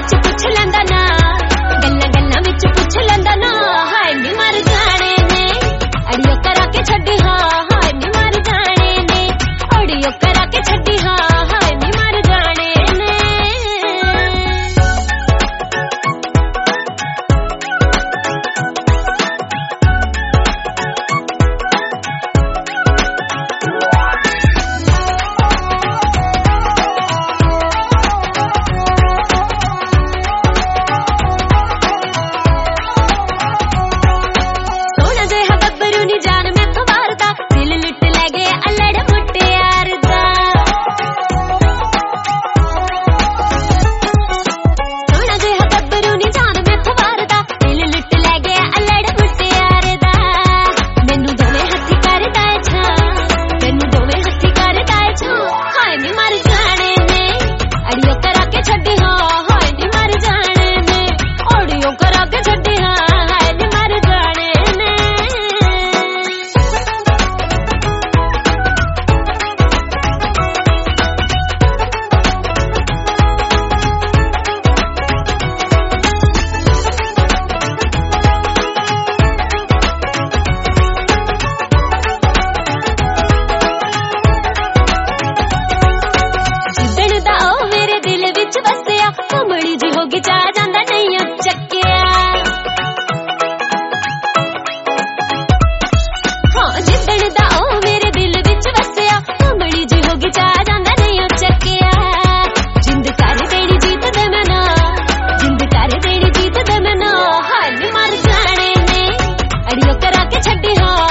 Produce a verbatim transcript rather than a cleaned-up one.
विच पुछ लैंदा ना, गल्लां गल्लां विच पुछ लैंदा ना, हाय नी मर जाने ने अड़ियो करा के छड्डी हाँ, हाय नी मर जाने ने अड़ियो करा के छड्डी हाँ, हाय नी मर जाने ने। कमली जी होगी चा जांदा नहीं चक्किया, हाँ जिद्दण दा ओ मेरे दिल विच वसिया, कमली जी होगी चा जांदा नहीं चक्किया। जिंद कर देनी जीत दे मैं ना, जिंद कर देनी जीत दे मैं ना, हाय नी मर जाने ने अड़ियो करा के छड्डी हाँ।